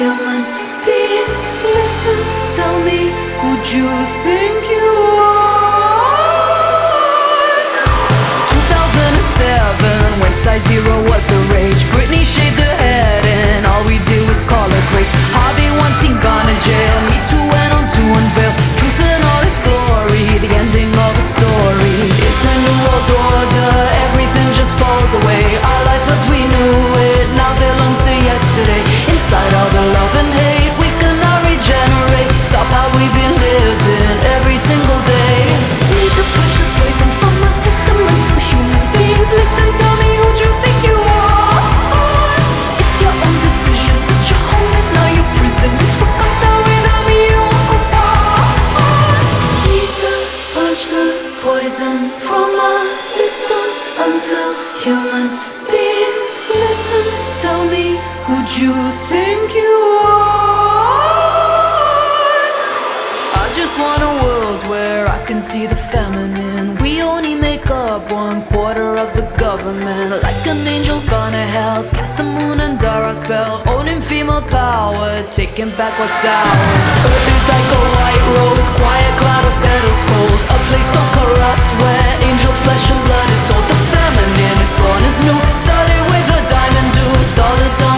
human beings listen, tell me, who'd you think you are? 2007, when size zero was the rage, Britney shaved her head and all we did was call her craze. Harvey Weinstein gone to jail, Me Too went on to unveil truth in all its glory, the ending of a story. It's a new world order, everything just falls away. Our life as we knew it now belongs to yesterday. Inside all the love and hate, we cannot regenerate. Stop how we've been living every single day. Need to push the poison from our system until human beings listen. Tell me, who'd you think you are? It's your own decision, but your home is now your prison. You forgot that without me you won't go far. Need to purge the poison from our system until human beings listen. Tell me, who'd you think you are? I just want a world where I can see the feminine. We only make up 1/4 of the government. Like an angel gone to hell, cast the moon under our spell. Owning female power, taking back what's ours. Earth is like a white rose, quiet cloud of petals cold. A place so corrupt where angel flesh and blood is sold. The feminine is born as new, started with a diamond deuce. All the dumb